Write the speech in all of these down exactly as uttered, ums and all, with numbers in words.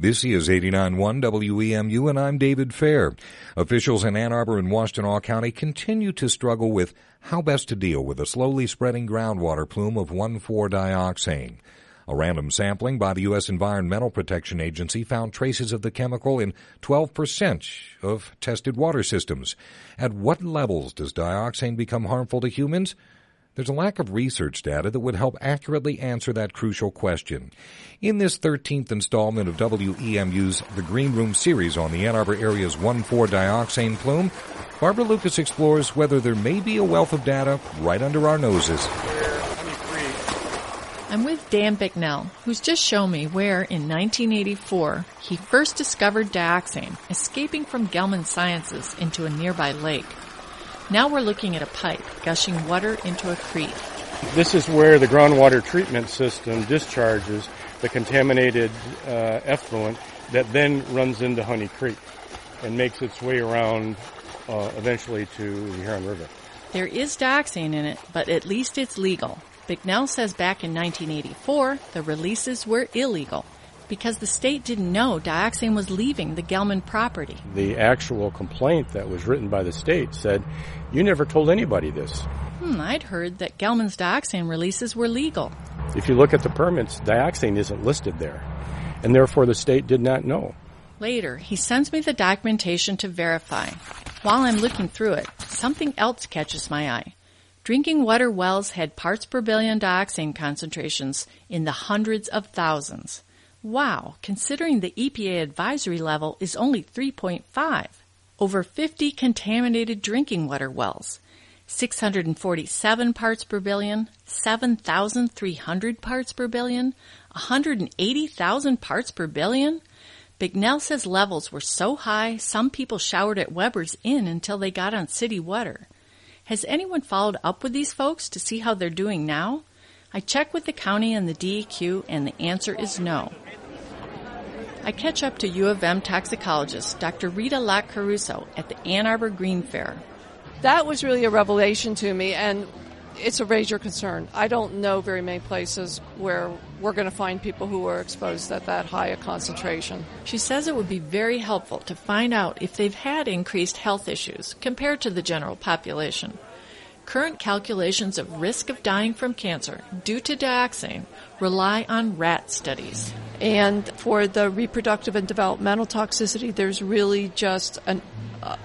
This is eighty-nine point one W E M U, and I'm David Fair. Officials in Ann Arbor and Washtenaw County continue to struggle with how best to deal with a slowly spreading groundwater plume of one four dioxane. A random sampling by the U S Environmental Protection Agency found traces of the chemical in twelve percent of tested water systems. At what levels does dioxane become harmful to humans? There's a lack of research data that would help accurately answer that crucial question. In this thirteenth installment of W E M U's The Green Room series on the Ann Arbor area's one four dioxane plume, Barbara Lucas explores whether there may be a wealth of data right under our noses. I'm with Dan Bicknell, who's just shown me where, in nineteen eighty-four, he first discovered dioxane escaping from Gelman Sciences into a nearby lake. Now we're looking at a pipe gushing water into a creek. This is where the groundwater treatment system discharges the contaminated uh, effluent that then runs into Honey Creek and makes its way around uh, eventually to the Huron River. There is dioxane in it, but at least it's legal. Bicknell says back in nineteen eighty-four, the releases were illegal because the state didn't know dioxane was leaving the Gelman property. The actual complaint that was written by the state said, you never told anybody this. Hmm, I'd heard that Gelman's dioxane releases were legal. If you look at the permits, dioxane isn't listed there, and therefore the state did not know. Later, he sends me the documentation to verify. While I'm looking through it, something else catches my eye. Drinking water wells had parts per billion dioxane concentrations in the hundreds of thousands. Wow, considering the E P A advisory level is only three point five. Over fifty contaminated drinking water wells, six hundred forty-seven parts per billion, seven thousand three hundred parts per billion, one hundred eighty thousand parts per billion. Bicknell says levels were so high some people showered at Weber's Inn until they got on city water. Has anyone followed up with these folks to see how they're doing now? I checked with the county and the D E Q, and the answer is no. I catch up to U of M toxicologist Doctor Rita Locke-Caruso at the Ann Arbor Green Fair. That was really a revelation to me, and it's a major concern. I don't know very many places where we're going to find people who are exposed at that high a concentration. She says it would be very helpful to find out if they've had increased health issues compared to the general population. Current calculations of risk of dying from cancer due to dioxane rely on rat studies. And for the reproductive and developmental toxicity, there's really just an uh,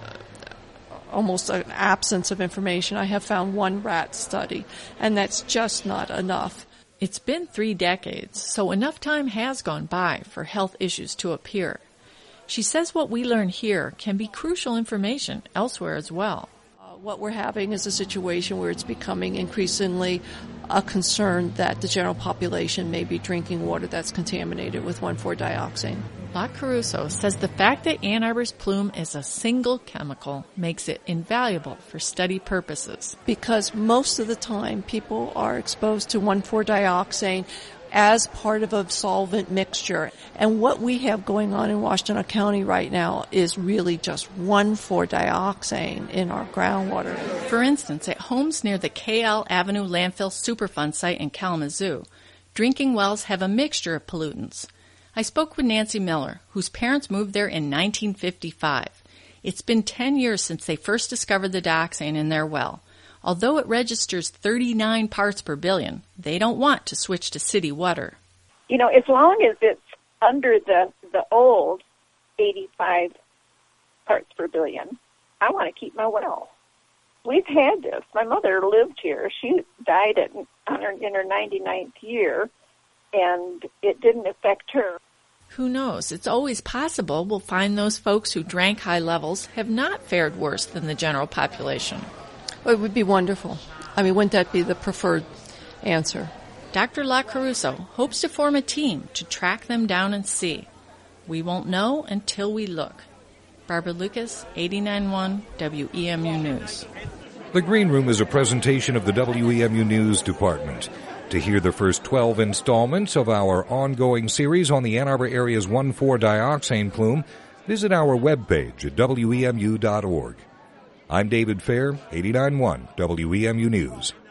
almost an absence of information. I have found one rat study, and that's just not enough. It's been three decades, so enough time has gone by for health issues to appear. She says what we learn here can be crucial information elsewhere as well. What we're having is a situation where it's becoming increasingly a concern that the general population may be drinking water that's contaminated with one four dioxane. Locke-Caruso says the fact that Ann Arbor's plume is a single chemical makes it invaluable for study purposes. Because most of the time people are exposed to one four dioxane as part of a solvent mixture. And what we have going on in Washtenaw County right now is really just one four dioxane in our groundwater. For instance, at homes near the K L Avenue Landfill Superfund site in Kalamazoo, drinking wells have a mixture of pollutants. I spoke with Nancy Miller, whose parents moved there in nineteen fifty-five. It's been ten years since they first discovered the dioxane in their well. Although it registers thirty-nine parts per billion, they don't want to switch to city water. You know, as long as it's under the, the old eighty-five parts per billion, I want to keep my well. We've had this. My mother lived here. She died at, on her, in her ninety-ninth year, and it didn't affect her. Who knows? It's always possible we'll find those folks who drank high levels have not fared worse than the general population. Well, it would be wonderful. I mean, wouldn't that be the preferred answer? Doctor Locke-Caruso hopes to form a team to track them down and see. We won't know until we look. Barbara Lucas, eighty-nine point one W E M U News. The Green Room is a presentation of the W E M U News Department. To hear the first twelve installments of our ongoing series on the Ann Arbor area's one four dioxane plume, visit our webpage at W E M U dot org. I'm David Fair, eighty-nine point one W E M U News.